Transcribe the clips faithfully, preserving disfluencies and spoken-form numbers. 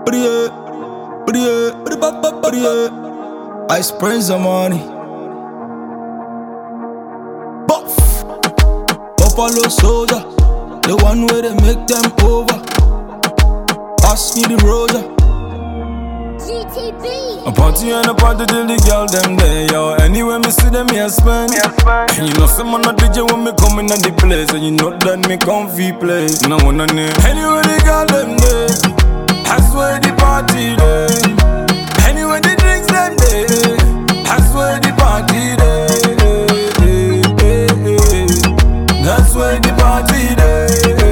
Brie, brie, brie, brie. I spend some money. Buff, Buffalo Soldier, the one where they make them over. Pass me the rosa. G T B. A party and a party till the girl them there, yo. Anyway, me see them, me a spend. And you know some man a D J when me come in at the place, and you know that me comfy place. No one on it. Anyway, the girl them there, I swear the party there. Anyway, the drinks them there, I swear the party there. That's where the party there.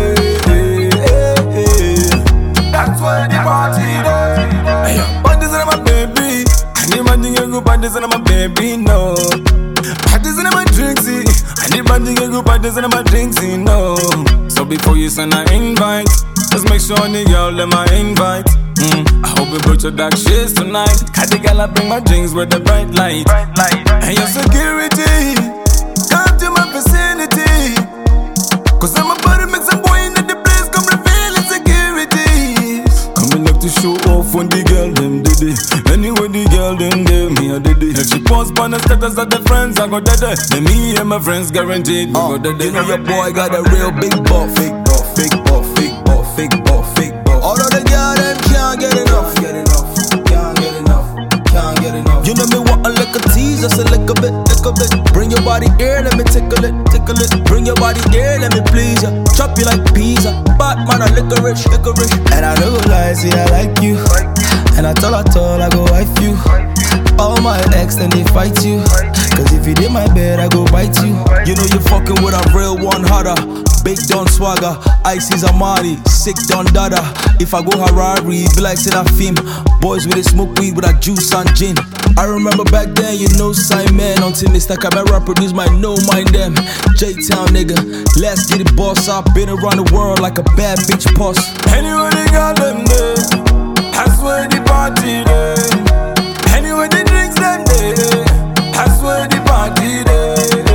That's where the party there. Parties and my baby, I need my thing and go parties and my baby, no. Parties and my drinksy, I need my thing and go parties and my drinksy, no. So before you send an invite, just make sure the girl let my invite. Mm, I hope you brought your dark shades tonight. Cause the girl I bring my drinks with the bright light. Bright light. And your security, come to my vicinity. Cause I'm about to make some boy in the place come reveal insecurities. Coming up to show off when the girl them did it. Anyway the girl them there, me I did it. If she post on the status of the friends, I go dead it. Then me and my friends guaranteed we Uh, go dead it. you know your boy got a real big buff. Fake buff, fake buff, fake buff, fake buff, fake buff. All of the girl them can't get enough. Get enough, can't get enough, can't get enough. You know me want a little tease, just a little bit, little bit. Bring your body here, let me tickle it, tickle it. Bring your body here, let me please ya. Chop you like pizza, Batman a licorice, licorice. And I know lie, see I like you. And I tell I told I go wife you. All my ex then they fight you. Cause if you did my bed, I go bite you. You know you fucking with a real one harder. Big Don Swagger, Icy's Amari, sick Don Dada. If I go Harari, be like say that film. Boys with a smoke weed with a juice and gin. I remember back then, you know Simon. Until Mister Camera produced my No Mind Them. J-Town nigga, let's get it boss up. Been around the world like a bad bitch boss. Anyway they got them there, I swear the party there. Anyway the drinks them there, I swear the party there.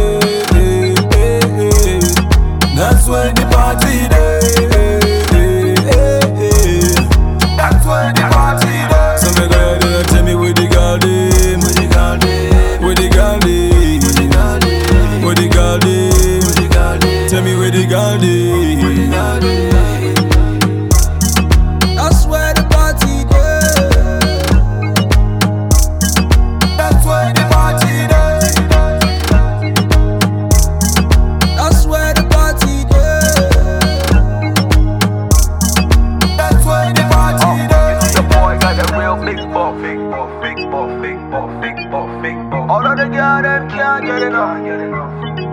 That's where the party there. That's where the party there. So me girl, you tell me where the girl dem, where the girl dem, where the girl dem, where the girl dem, where the girl dem, where the girl dem. Tell me where the girl dem, where the girl dem. That's where the party there. That's where the party there. That's where the party there. That's where the party there. The boy got a real big buff, big buff, big buff, big buff, big buff, big buff. All of the girls them can't get enough.